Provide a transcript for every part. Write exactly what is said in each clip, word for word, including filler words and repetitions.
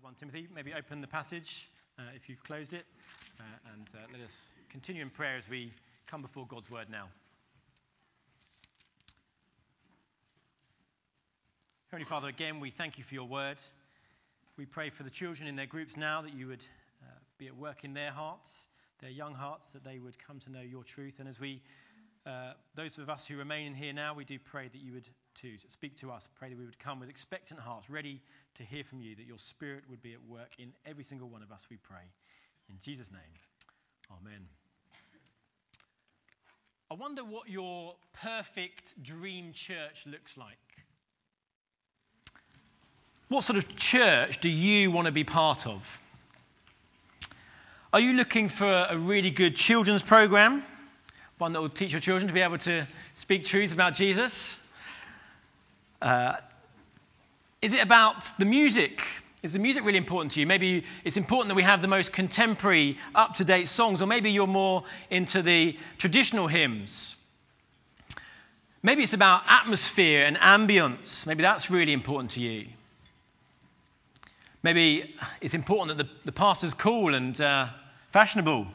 First Timothy, maybe open the passage uh, if you've closed it, uh, and uh, let us continue in prayer as we come before God's word now. Heavenly Father, again, we thank you for your word. We pray for the children in their groups now that you would uh, be at work in their hearts, their young hearts, that they would come to know your truth. And as we, uh, those of us who remain in here now, we do pray that you would too speak to us. Pray that we would come with expectant hearts, ready to hear from you, that your Spirit would be at work in every single one of us, we pray. In Jesus' name, amen. I wonder what your perfect dream church looks like. What sort of church do you want to be part of? Are you looking for a really good children's program? One that will teach your children to be able to speak truths about Jesus? Uh, is it about the music? Is the music really important to you? Maybe it's important that we have the most contemporary, up-to-date songs, or maybe you're more into the traditional hymns. Maybe it's about atmosphere and ambience. Maybe that's really important to you. Maybe it's important that the, the pastor's cool and uh, fashionable.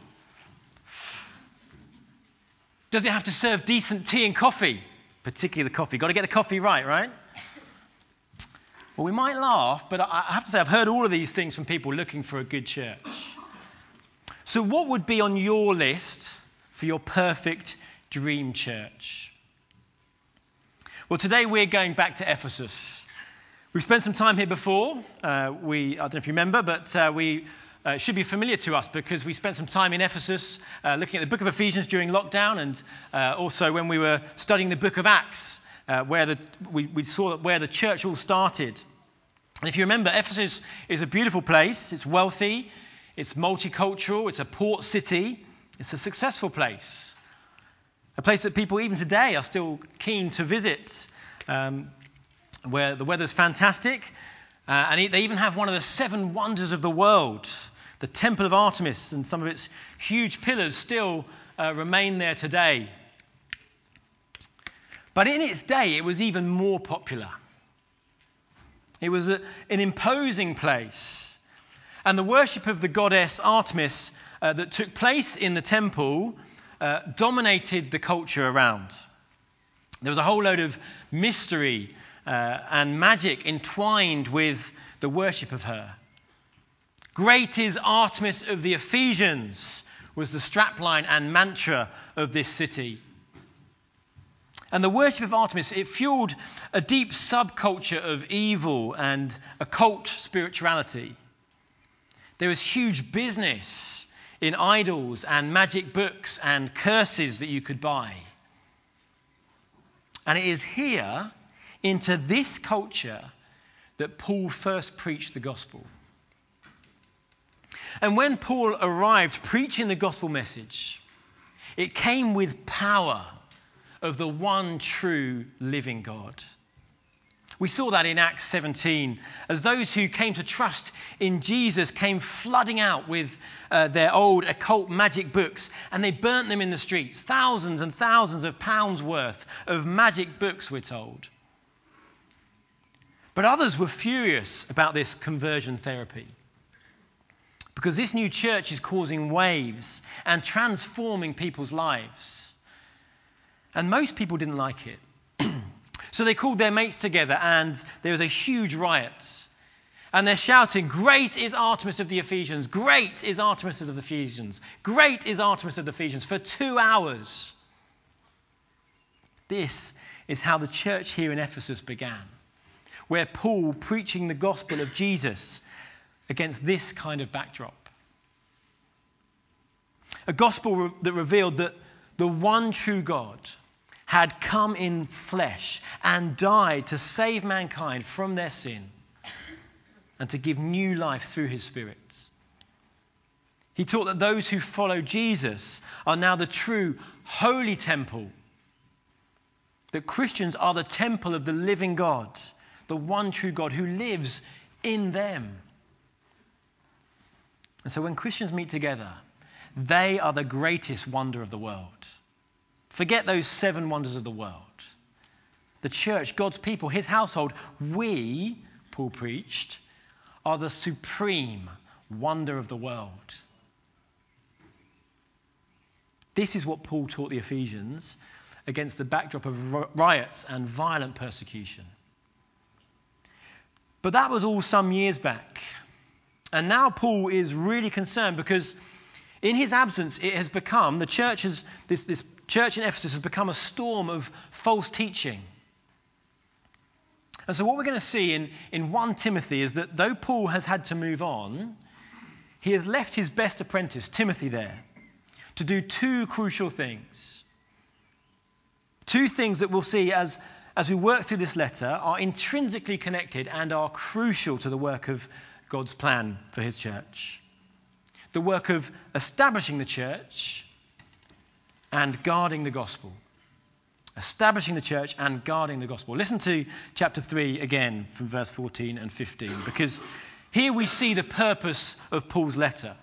Does it have to serve decent tea and coffee? Particularly the coffee. Got to get the coffee right, right? Well, we might laugh, but I have to say I've heard all of these things from people looking for a good church. So what would be on your list for your perfect dream church? Well, today we're going back to Ephesus. We've spent some time here before. Uh, we, I don't know if you remember, but uh, we uh, should be familiar to us because we spent some time in Ephesus uh, looking at the book of Ephesians during lockdown, and uh, also when we were studying the book of Acts, uh, where the, we, we saw where the church all started. And if you remember, Ephesus is a beautiful place. It's wealthy. It's multicultural. It's a port city. It's a successful place. A place that people even today are still keen to visit. Um, where the weather's fantastic, uh, and they even have one of the seven wonders of the world, the Temple of Artemis, and some of its huge pillars still uh, remain there today. But in its day, it was even more popular. It was a, an imposing place, and the worship of the goddess Artemis uh, that took place in the temple uh, dominated the culture around. There was a whole load of mystery Uh, and magic entwined with the worship of her. Great is Artemis of the Ephesians was the strapline and mantra of this city. And the worship of Artemis, it fueled a deep subculture of evil and occult spirituality. There was huge business in idols and magic books and curses that you could buy. And it is here, into this culture, that Paul first preached the gospel. And when Paul arrived preaching the gospel message, it came with power of the one true living God. We saw that in Acts seventeen, as those who came to trust in Jesus came flooding out with uh, their old occult magic books, and they burnt them in the streets. Thousands and thousands of pounds worth of magic books, we're told. But others were furious about this conversion therapy, because this new church is causing waves and transforming people's lives. And most people didn't like it. So they called their mates together, and there was a huge riot. And they're shouting, "Great is Artemis of the Ephesians! Great is Artemis of the Ephesians! Great is Artemis of the Ephesians!" for two hours. This is how the church here in Ephesus began, where Paul preaching the gospel of Jesus against this kind of backdrop. A gospel that revealed that the one true God had come in flesh and died to save mankind from their sin and to give new life through his Spirit. He taught that those who follow Jesus are now the true holy temple, that Christians are the temple of the living God, the one true God who lives in them. And so when Christians meet together, they are the greatest wonder of the world. Forget those seven wonders of the world. The church, God's people, his household, we, Paul preached, are the supreme wonder of the world. This is what Paul taught the Ephesians against the backdrop of riots and violent persecution. But that was all some years back. And now Paul is really concerned because in his absence, it has become, the church has, this, this church in Ephesus has become a storm of false teaching. And so what we're going to see in, in First Timothy is that though Paul has had to move on, he has left his best apprentice, Timothy, there to do two crucial things. Two things that we'll see as, as we work through this letter are intrinsically connected and are crucial to the work of God's plan for his church. The work of establishing the church and guarding the gospel. Establishing the church and guarding the gospel. Listen to chapter three again from verse fourteen and fifteen, because here we see the purpose of Paul's letter.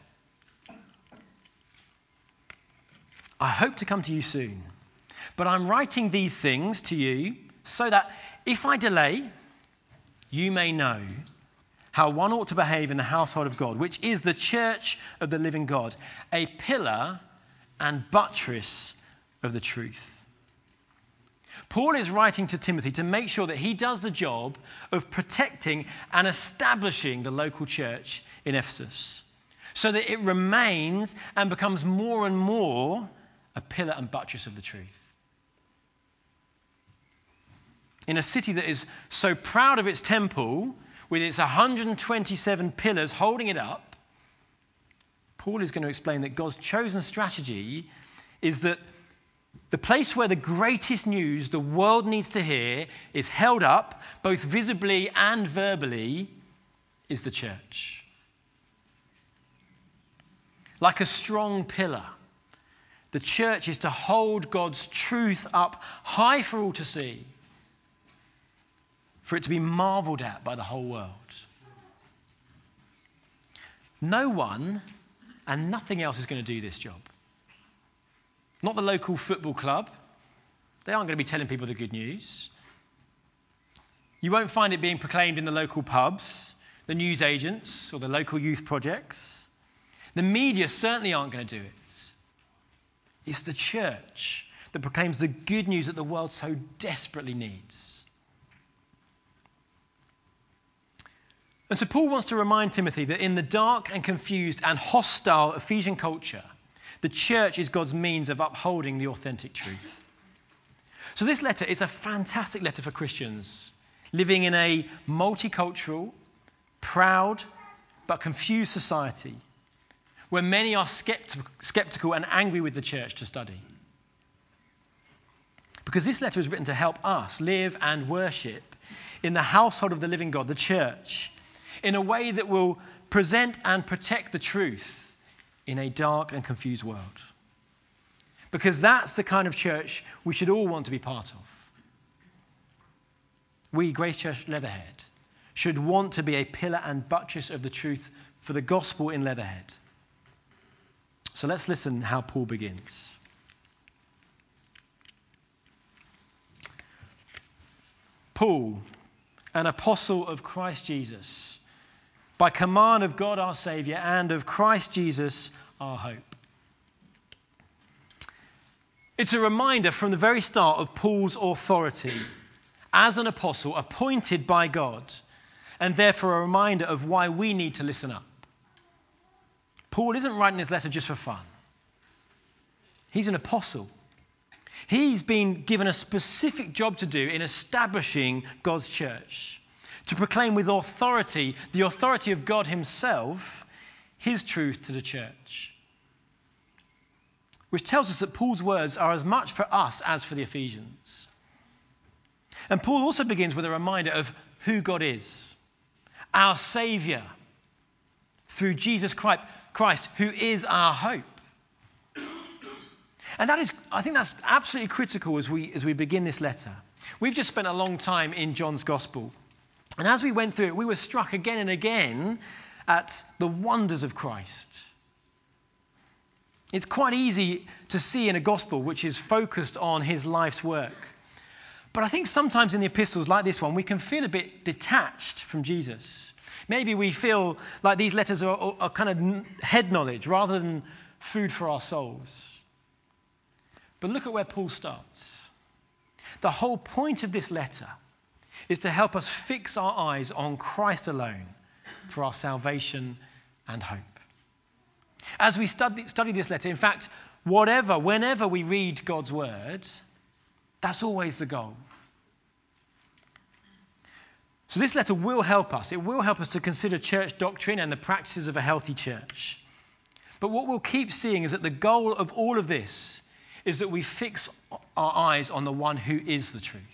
I hope to come to you soon, but I'm writing these things to you so that if I delay, you may know how one ought to behave in the household of God, which is the church of the living God, a pillar and buttress of the truth. Paul is writing to Timothy to make sure that he does the job of protecting and establishing the local church in Ephesus, so that it remains and becomes more and more a pillar and buttress of the truth. In a city that is so proud of its temple, with its one hundred twenty-seven pillars holding it up, Paul is going to explain that God's chosen strategy is that the place where the greatest news the world needs to hear is held up, both visibly and verbally, is the church. Like a strong pillar, the church is to hold God's truth up high for all to see, for it to be marveled at by the whole world. No one and nothing else is going to do this job. Not the local football club. They aren't going to be telling people the good news. You won't find it being proclaimed in the local pubs, the news agents, or the local youth projects. The media certainly aren't going to do it. It's the church that proclaims the good news that the world so desperately needs. And so Paul wants to remind Timothy that in the dark and confused and hostile Ephesian culture, the church is God's means of upholding the authentic truth. So this letter is a fantastic letter for Christians living in a multicultural, proud, but confused society where many are skepti- skeptical and angry with the church to study. Because this letter is written to help us live and worship in the household of the living God, the church, in a way that will present and protect the truth in a dark and confused world. Because that's the kind of church we should all want to be part of. We, Grace Church Leatherhead, should want to be a pillar and buttress of the truth for the gospel in Leatherhead. So let's listen how Paul begins. Paul, an apostle of Christ Jesus, by command of God our Saviour and of Christ Jesus our hope. It's a reminder from the very start of Paul's authority as an apostle appointed by God, and therefore a reminder of why we need to listen up. Paul isn't writing this letter just for fun. He's an apostle. He's been given a specific job to do in establishing God's church, to proclaim with authority, the authority of God himself, his truth to the church. Which tells us that Paul's words are as much for us as for the Ephesians. And Paul also begins with a reminder of who God is, our Saviour, through Jesus Christ, who is our hope. And that is, I think that's absolutely critical as we as we begin this letter. We've just spent a long time in John's Gospel. And as we went through it, we were struck again and again at the wonders of Christ. It's quite easy to see in a gospel which is focused on his life's work. But I think sometimes in the epistles like this one, we can feel a bit detached from Jesus Maybe we feel like these letters are, are kind of head knowledge rather than food for our souls. But look at where Paul starts. The whole point of this letter is to help us fix our eyes on Christ alone for our salvation and hope. As we study, study this letter, in fact, whatever, whenever we read God's word, that's always the goal. So this letter will help us. It will help us to consider church doctrine and the practices of a healthy church. But what we'll keep seeing is that the goal of all of this is that we fix our eyes on the one who is the truth.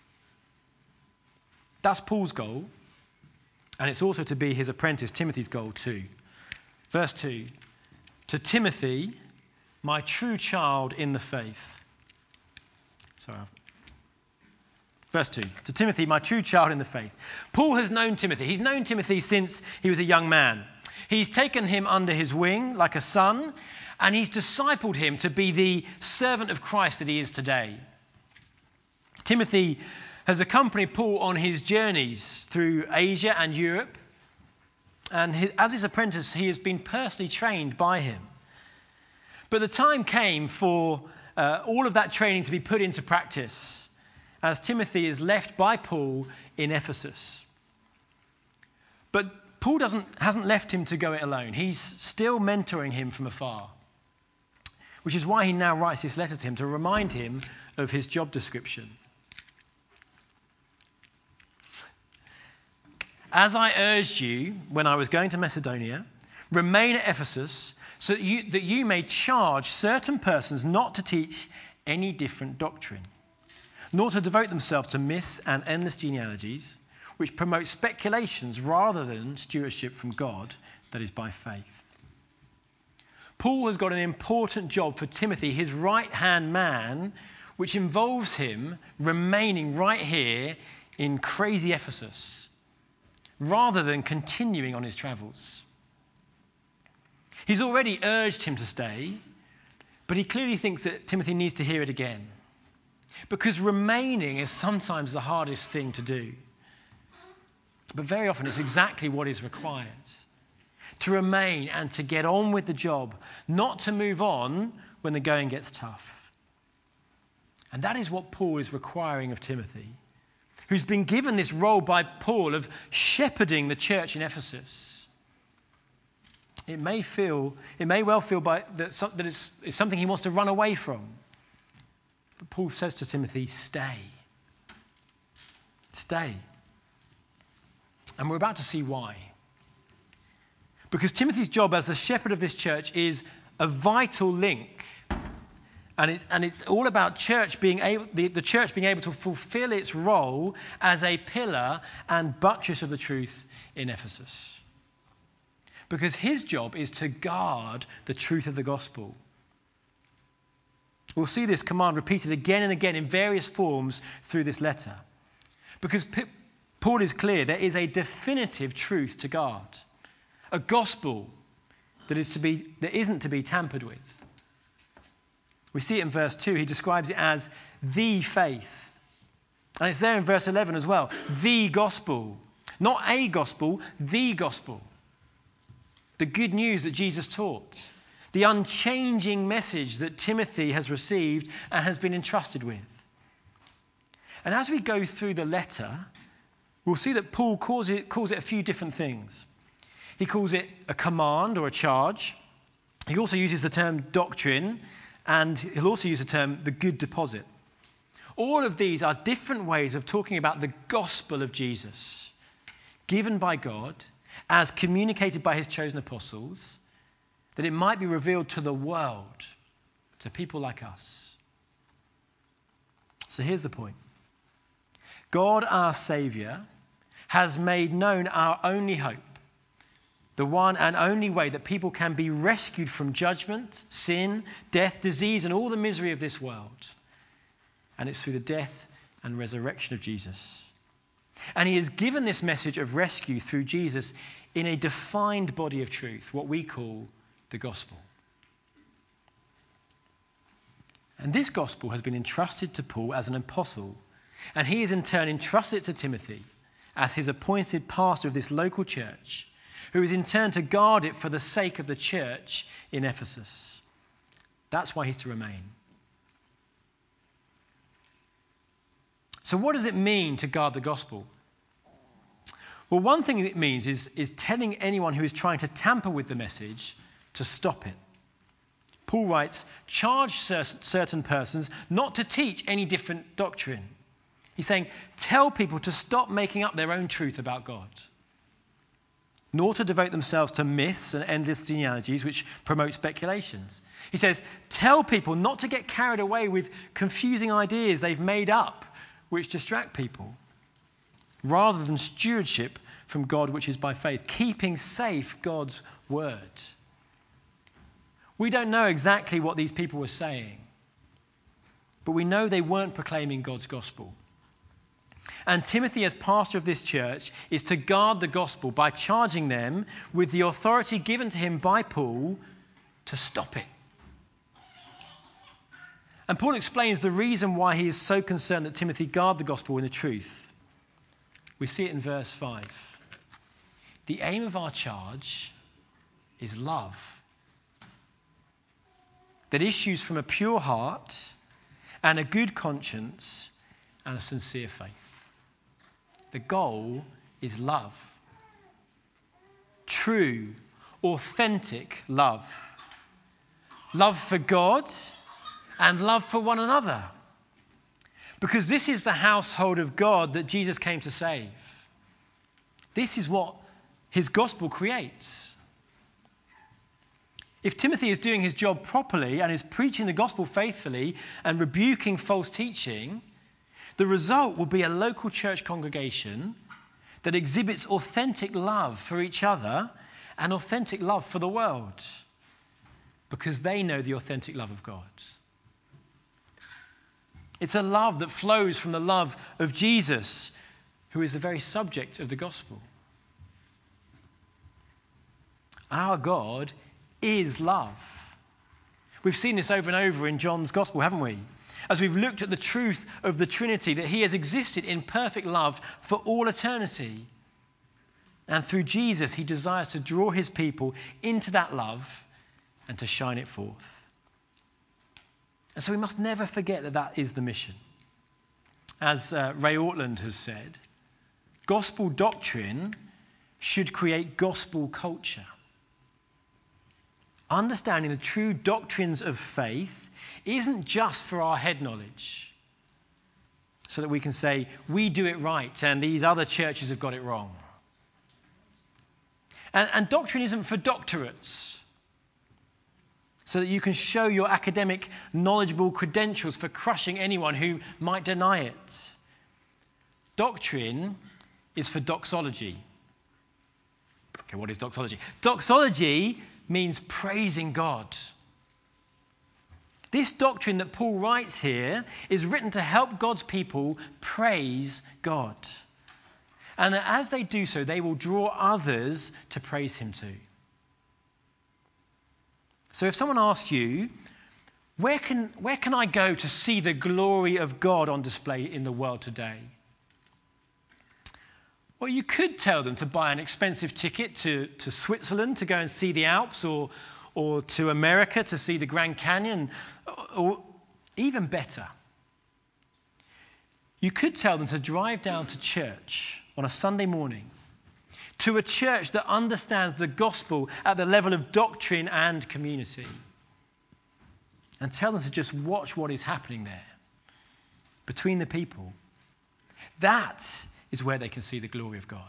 That's Paul's goal, and it's also to be his apprentice Timothy's goal too. Verse two, to Timothy, my true child in the faith. Sorry. Verse two, to Timothy, my true child in the faith. Paul has known Timothy. He's known Timothy since he was a young man. He's taken him under his wing like a son, and he's discipled him to be the servant of Christ that he is today. Timothy has accompanied Paul on his journeys through Asia and Europe, and his, as his apprentice, he has been personally trained by him. But the time came for uh, all of that training to be put into practice as Timothy is left by Paul in Ephesus. But Paul doesn't, hasn't left him to go it alone. He's still mentoring him from afar, which is why he now writes this letter to him to remind him of his job description. As I urged you when I was going to Macedonia, remain at Ephesus so that you, that you may charge certain persons not to teach any different doctrine, nor to devote themselves to myths and endless genealogies, which promote speculations rather than stewardship from God that is by faith. Paul has got an important job for Timothy, his right-hand man, which involves him remaining right here in crazy Ephesus, rather than continuing on his travels. He's already urged him to stay, but he clearly thinks that Timothy needs to hear it again, because remaining is sometimes the hardest thing to do. But very often it's exactly what is required. To remain and to get on with the job, not to move on when the going gets tough. And that is what Paul is requiring of Timothy, who's been given this role by Paul of shepherding the church in Ephesus. It may feel, it may well feel by, that, some, that it's, it's something he wants to run away from. But Paul says to Timothy, stay. Stay. And we're about to see why. Because Timothy's job as a shepherd of this church is a vital link. And it's, and it's all about church being able, the, the church being able to fulfill its role as a pillar and buttress of the truth in Ephesus. Because his job is to guard the truth of the gospel. We'll see this command repeated again and again in various forms through this letter. Because P- Paul is clear there is a definitive truth to guard. A gospel that is to be that isn't to be tampered with. We see it in verse two. He describes it as the faith. And it's there in verse eleven as well. The gospel. Not a gospel, the gospel. The good news that Jesus taught. The unchanging message that Timothy has received and has been entrusted with. And as we go through the letter, we'll see that Paul calls it, calls it a few different things. He calls it a command or a charge. He also uses the term doctrine, and he'll also use the term the good deposit. All of these are different ways of talking about the gospel of Jesus, given by God, as communicated by his chosen apostles, that it might be revealed to the world, to people like us. So here's the point. God, our Saviour, has made known our only hope, the one and only way that people can be rescued from judgment, sin, death, disease, and all the misery of this world. And it's through the death and resurrection of Jesus. And he has given this message of rescue through Jesus in a defined body of truth, what we call the gospel. And this gospel has been entrusted to Paul as an apostle, and he has in turn entrusted it to Timothy as his appointed pastor of this local church, who is in turn to guard it for the sake of the church in Ephesus. That's why he's to remain. So what does it mean to guard the gospel? Well, one thing it means is, is telling anyone who is trying to tamper with the message to stop it. Paul writes, charge certain persons not to teach any different doctrine. He's saying, tell people to stop making up their own truth about God, nor to devote themselves to myths and endless genealogies which promote speculations. He says, tell people not to get carried away with confusing ideas they've made up which distract people, rather than stewardship from God which is by faith, keeping safe God's word. We don't know exactly what these people were saying, but we know they weren't proclaiming God's gospel. And Timothy, as pastor of this church, is to guard the gospel by charging them with the authority given to him by Paul to stop it. And Paul explains the reason why he is so concerned that Timothy guard the gospel in the truth. We see it in verse five. The aim of our charge is love that issues from a pure heart and a good conscience and a sincere faith. The goal is love. True, authentic love. Love for God and love for one another. Because this is the household of God that Jesus came to save. This is what his gospel creates. If Timothy is doing his job properly and is preaching the gospel faithfully and rebuking false teaching, the result will be a local church congregation that exhibits authentic love for each other and authentic love for the world, because they know the authentic love of God. It's a love that flows from the love of Jesus, who is the very subject of the gospel. Our God is love. We've seen this over and over in John's gospel, haven't we? As we've looked at the truth of the Trinity, that he has existed in perfect love for all eternity. And through Jesus, he desires to draw his people into that love and to shine it forth. And so we must never forget that that is the mission. As uh, Ray Ortland has said, gospel doctrine should create gospel culture. Understanding the true doctrines of faith isn't just for our head knowledge, so that we can say, we do it right and these other churches have got it wrong. And, and doctrine isn't for doctorates, so that you can show your academic knowledgeable credentials for crushing anyone who might deny it. Doctrine is for doxology. Okay, what is doxology? Doxology means praising God. This doctrine that Paul writes here is written to help God's people praise God. And that as they do so, they will draw others to praise him too. So if someone asks you, where can, where can I go to see the glory of God on display in the world today? Well, you could tell them to buy an expensive ticket to, to Switzerland to go and see the Alps, or, or to America to see the Grand Canyon, or, or even better, you could tell them to drive down to church on a Sunday morning, to a church that understands the gospel at the level of doctrine and community, and tell them to just watch what is happening there between the people. That is where they can see the glory of God.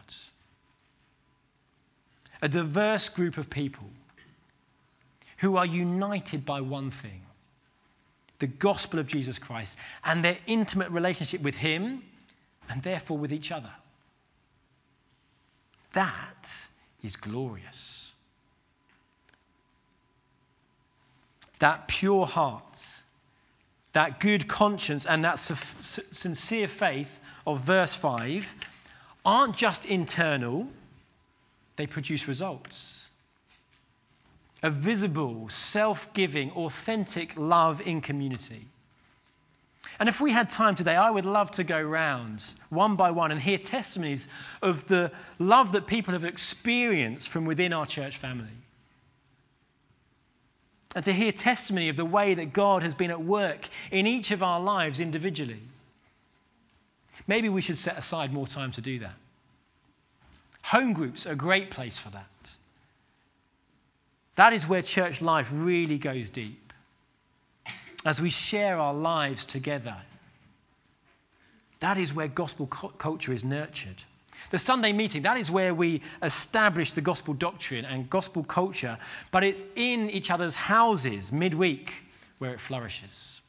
A diverse group of people who are united by one thing, the gospel of Jesus Christ and their intimate relationship with him and therefore with each other. That is glorious. That pure heart, that good conscience and that sincere faith of verse five aren't just internal, they produce results. A visible, self-giving, authentic love in community. And if we had time today, I would love to go round one by one and hear testimonies of the love that people have experienced from within our church family. And to hear testimony of the way that God has been at work in each of our lives individually. Maybe we should set aside more time to do that. Home groups are a great place for that. That is where church life really goes deep. As we share our lives together. That is where gospel cu- culture is nurtured. The Sunday meeting, that is where we establish the gospel doctrine and gospel culture, but it's in each other's houses midweek where it flourishes.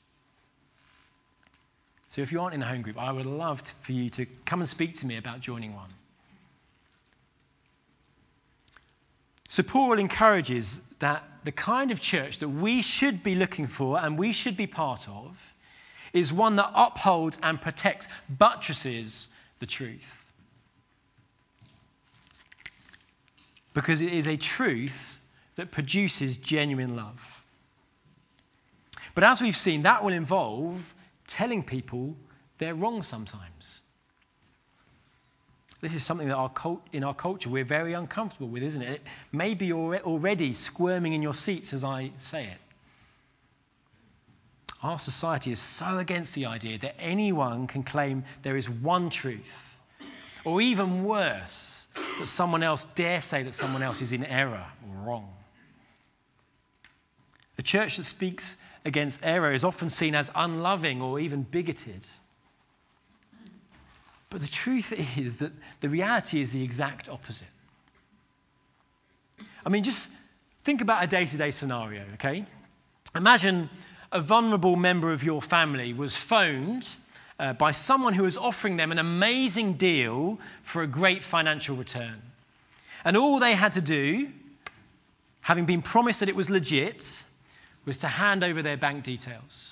So if you aren't in a home group, I would love to, for you to come and speak to me about joining one. So Paul encourages that the kind of church that we should be looking for and we should be part of is one that upholds and protects, buttresses the truth. Because it is a truth that produces genuine love. But as we've seen, that will involve telling people they're wrong sometimes. This is something that our cult, in our culture we're very uncomfortable with, isn't it? It may be already squirming in your seats as I say it. Our society is so against the idea that anyone can claim there is one truth, or even worse, that someone else dare say that someone else is in error or wrong. A church that speaks against error is often seen as unloving or even bigoted. But the truth is that the reality is the exact opposite. I mean, just think about a day-to-day scenario, okay? Imagine a vulnerable member of your family was phoned uh, by someone who was offering them an amazing deal for a great financial return. And all they had to do, having been promised that it was legit, was to hand over their bank details.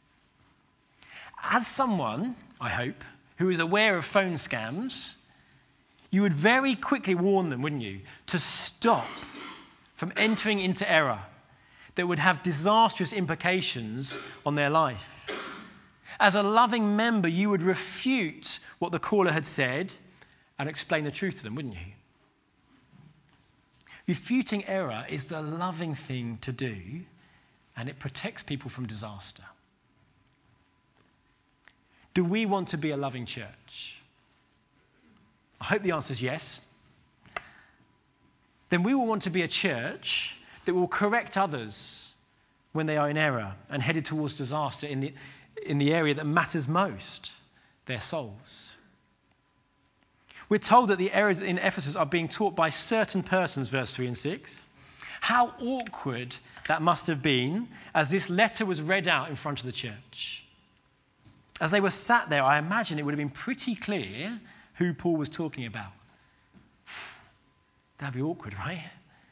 As someone, I hope, who is aware of phone scams, you would very quickly warn them, wouldn't you, to stop from entering into error that would have disastrous implications on their life. As a loving member, you would refute what the caller had said and explain the truth to them, wouldn't you? Refuting error is the loving thing to do, and it protects people from disaster. Do we want to be a loving church? I hope the answer is yes. Then we will want to be a church that will correct others when they are in error and headed towards disaster in the, in the area that matters most, their souls. We're told that the errors in Ephesus are being taught by certain persons, verse three and six. How awkward that must have been as this letter was read out in front of the church. As they were sat there, I imagine it would have been pretty clear who Paul was talking about. That'd be awkward, right?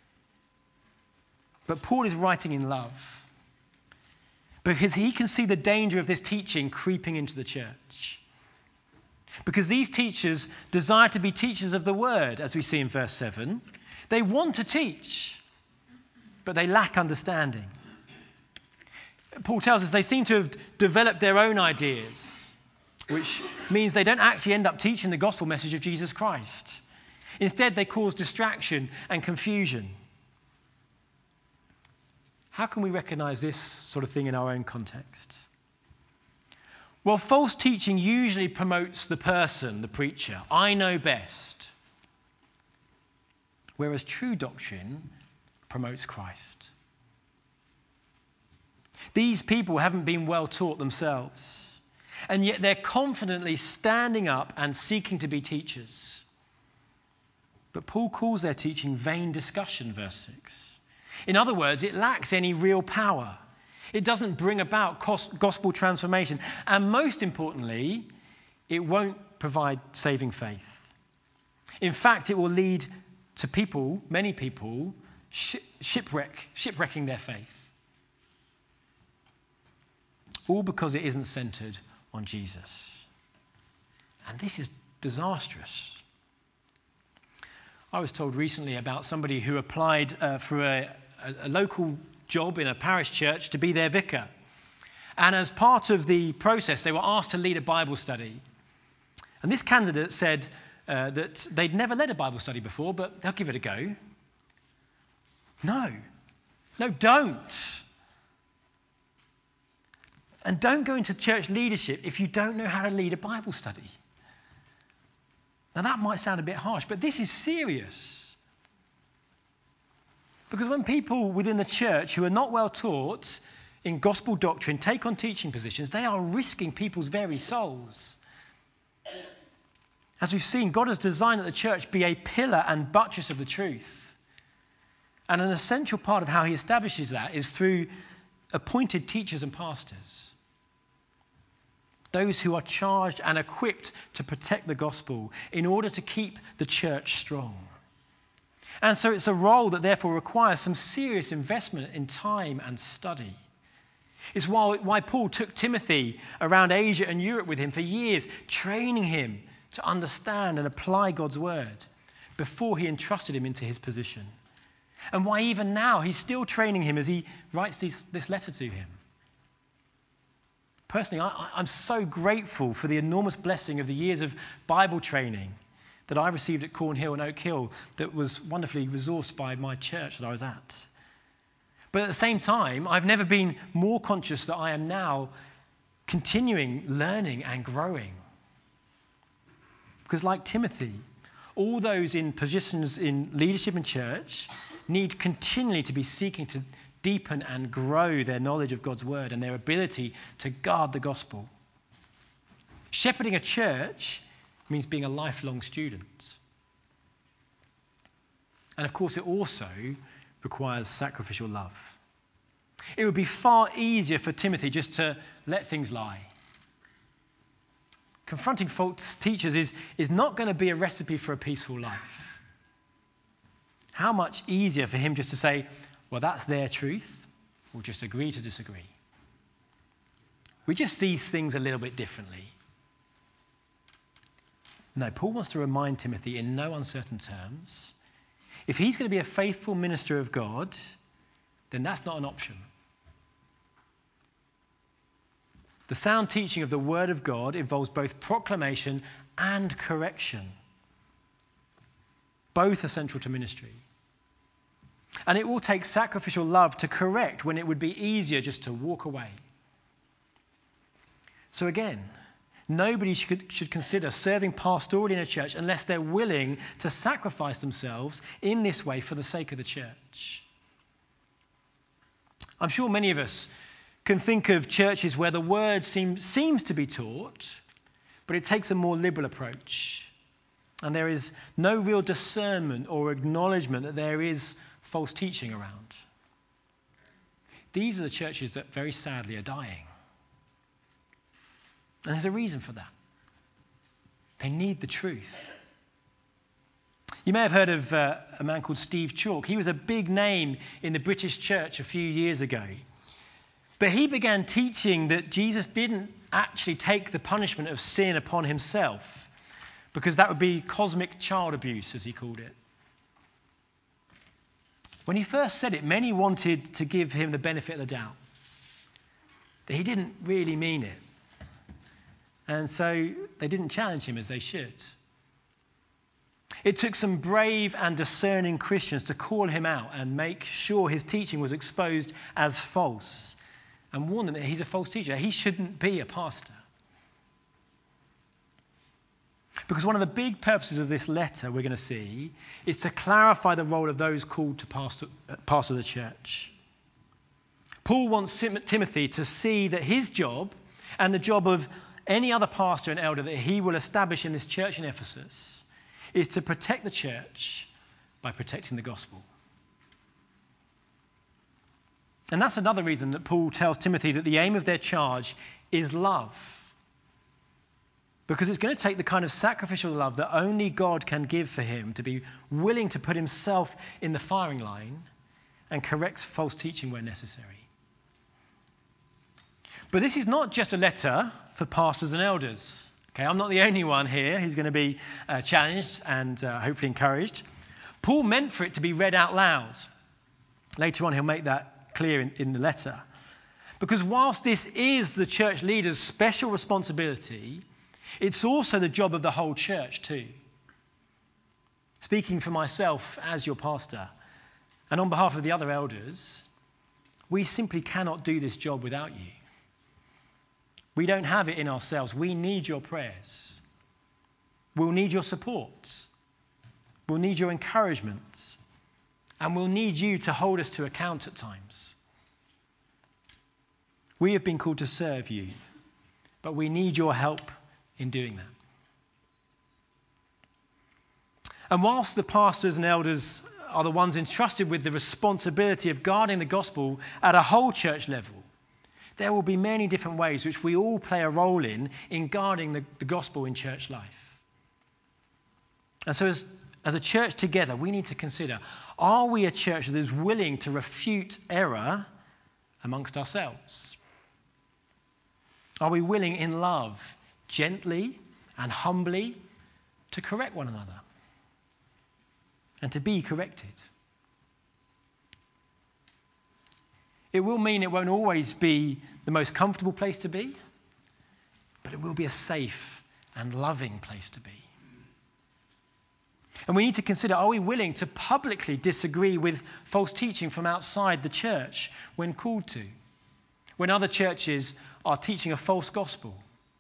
But Paul is writing in love because he can see the danger of this teaching creeping into the church. Because these teachers desire to be teachers of the word, as we see in verse seven. They want to teach, but they lack understanding. Paul tells us they seem to have developed their own ideas, which means they don't actually end up teaching the gospel message of Jesus Christ. Instead, they cause distraction and confusion. How can we recognize this sort of thing in our own context? Well, false teaching usually promotes the person, the preacher. I know best. Whereas true doctrine promotes Christ. These people haven't been well taught themselves, and yet they're confidently standing up and seeking to be teachers. But Paul calls their teaching vain discussion, verse six. In other words, it lacks any real power. It doesn't bring about gospel transformation, and most importantly, it won't provide saving faith. In fact, it will lead to people, many people, shipwreck, shipwrecking their faith. All because it isn't centered on Jesus. And this is disastrous. I was told recently about somebody who applied uh, for a, a, a local job in a parish church to be their vicar. And as part of the process, they were asked to lead a Bible study. And this candidate said uh, that they'd never led a Bible study before, but they'll give it a go. No. No, don't. And don't go into church leadership if you don't know how to lead a Bible study. Now, that might sound a bit harsh, but this is serious. Because when people within the church who are not well taught in gospel doctrine take on teaching positions, they are risking people's very souls. As we've seen, God has designed that the church be a pillar and buttress of the truth. And an essential part of how he establishes that is through appointed teachers and pastors. Those who are charged and equipped to protect the gospel in order to keep the church strong. And so it's a role that therefore requires some serious investment in time and study. It's why, why Paul took Timothy around Asia and Europe with him for years, training him to understand and apply God's word before he entrusted him into his position. And why even now he's still training him as he writes these, this letter to him. Personally, I, I'm so grateful for the enormous blessing of the years of Bible training that I received at Cornhill and Oak Hill that was wonderfully resourced by my church that I was at. But at the same time, I've never been more conscious that I am now continuing learning and growing. Because like Timothy, all those in positions in leadership and church need continually to be seeking to deepen and grow their knowledge of God's word and their ability to guard the gospel. Shepherding a church means being a lifelong student. And of course, it also requires sacrificial love. It would be far easier for Timothy just to let things lie. Confronting false teachers is, is not going to be a recipe for a peaceful life. How much easier for him just to say, well, that's their truth, or just agree to disagree. We just see things a little bit differently. No, Paul wants to remind Timothy in no uncertain terms, if he's going to be a faithful minister of God, then that's not an option. The sound teaching of the word of God involves both proclamation and correction. Both are central to ministry. And it will take sacrificial love to correct when it would be easier just to walk away. So again, nobody should, should consider serving pastorally in a church unless they're willing to sacrifice themselves in this way for the sake of the church. I'm sure many of us can think of churches where the word seem, seems to be taught, but it takes a more liberal approach. And there is no real discernment or acknowledgement that there is false teaching around. These are the churches that very sadly are dying. And there's a reason for that. They need the truth. You may have heard of uh, a man called Steve Chalke. He was a big name in the British church a few years ago. But he began teaching that Jesus didn't actually take the punishment of sin upon himself, because that would be cosmic child abuse, as he called it. When he first said it, many wanted to give him the benefit of the doubt, that he didn't really mean it. And so they didn't challenge him as they should. It took some brave and discerning Christians to call him out and make sure his teaching was exposed as false, and warn him that he's a false teacher. He shouldn't be a pastor. Because one of the big purposes of this letter we're going to see is to clarify the role of those called to pastor, uh, pastor the church. Paul wants Timothy to see that his job and the job of any other pastor and elder that he will establish in this church in Ephesus is to protect the church by protecting the gospel. And that's another reason that Paul tells Timothy that the aim of their charge is love. Because it's going to take the kind of sacrificial love that only God can give for him to be willing to put himself in the firing line and correct false teaching where necessary. But this is not just a letter for pastors and elders. Okay, I'm not the only one here who's going to be uh, challenged and uh, hopefully encouraged. Paul meant for it to be read out loud. Later on, he'll make that clear in, in the letter. Because whilst this is the church leader's special responsibility, it's also the job of the whole church too. Speaking for myself as your pastor, and on behalf of the other elders, we simply cannot do this job without you. We don't have it in ourselves. We need your prayers. We'll need your support. We'll need your encouragement. And we'll need you to hold us to account at times. We have been called to serve you, but we need your help in doing that. And whilst the pastors and elders are the ones entrusted with the responsibility of guarding the gospel at a whole church level, there will be many different ways which we all play a role in, in guarding the, the gospel in church life. And so as, as a church together, we need to consider, are we a church that is willing to refute error amongst ourselves? Are we willing in love, gently and humbly, to correct one another and to be corrected? It will mean it won't always be the most comfortable place to be, but it will be a safe and loving place to be. And we need to consider, are we willing to publicly disagree with false teaching from outside the church when called to? When other churches are teaching a false gospel?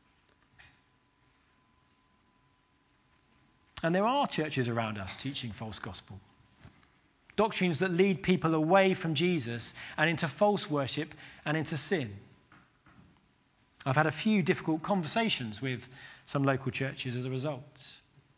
And there are churches around us teaching false gospel. Doctrines that lead people away from Jesus and into false worship and into sin. I've had a few difficult conversations with some local churches as a result.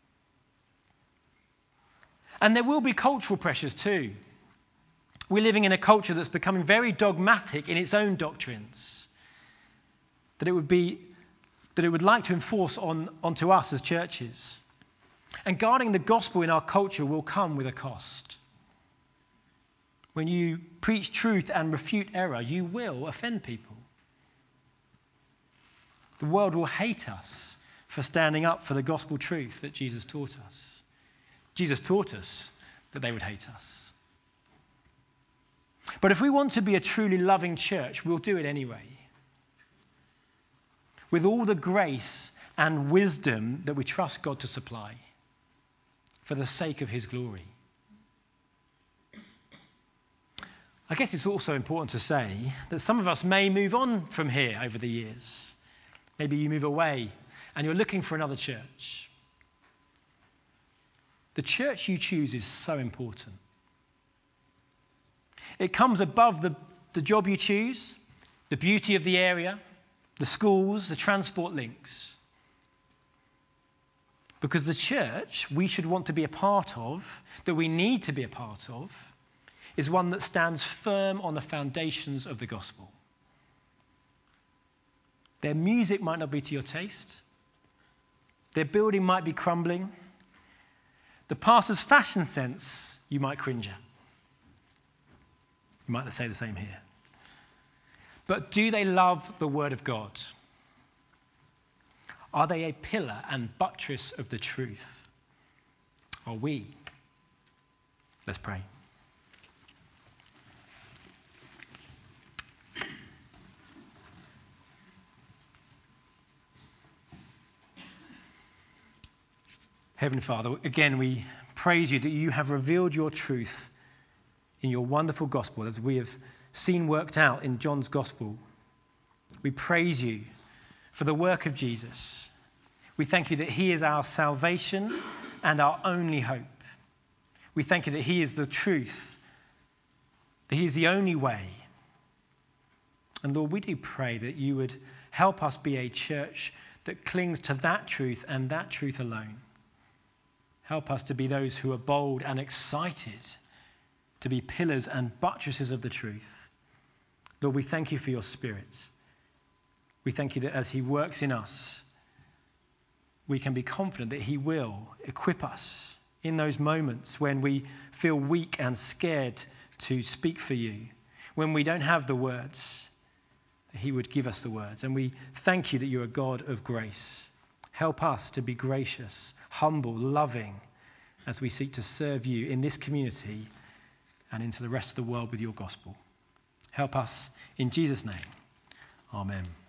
And there will be cultural pressures too. We're living in a culture that's becoming very dogmatic in its own doctrines, that it would be that it would like to enforce on onto us as churches. And guarding the gospel in our culture will come with a cost. When you preach truth and refute error, you will offend people. The world will hate us for standing up for the gospel truth that Jesus taught us. Jesus taught us that they would hate us. But if we want to be a truly loving church, we'll do it anyway. With all the grace and wisdom that we trust God to supply for the sake of his glory. I guess it's also important to say that some of us may move on from here over the years. Maybe you move away and you're looking for another church. The church you choose is so important. It comes above the, the job you choose, the beauty of the area, the schools, the transport links. Because the church we should want to be a part of, that we need to be a part of, is one that stands firm on the foundations of the gospel. Their music might not be to your taste. Their building might be crumbling. The pastor's fashion sense you might cringe at. You might say the same here. But do they love the word of God? Are they a pillar and buttress of the truth? Are we? Let's pray. Heavenly Father, again we praise you that you have revealed your truth in your wonderful gospel as we have seen worked out in John's gospel. We praise you for the work of Jesus. We thank you that he is our salvation and our only hope. We thank you that he is the truth, that he is the only way. And Lord, we do pray that you would help us be a church that clings to that truth and that truth alone. Help us to be those who are bold and excited to be pillars and buttresses of the truth. Lord, we thank you for your Spirit. We thank you that as he works in us, we can be confident that he will equip us in those moments when we feel weak and scared to speak for you, when we don't have the words, that he would give us the words. And we thank you that you're a God of grace. Help us to be gracious, humble, loving, as we seek to serve you in this community and into the rest of the world with your gospel. Help us in Jesus' name. Amen.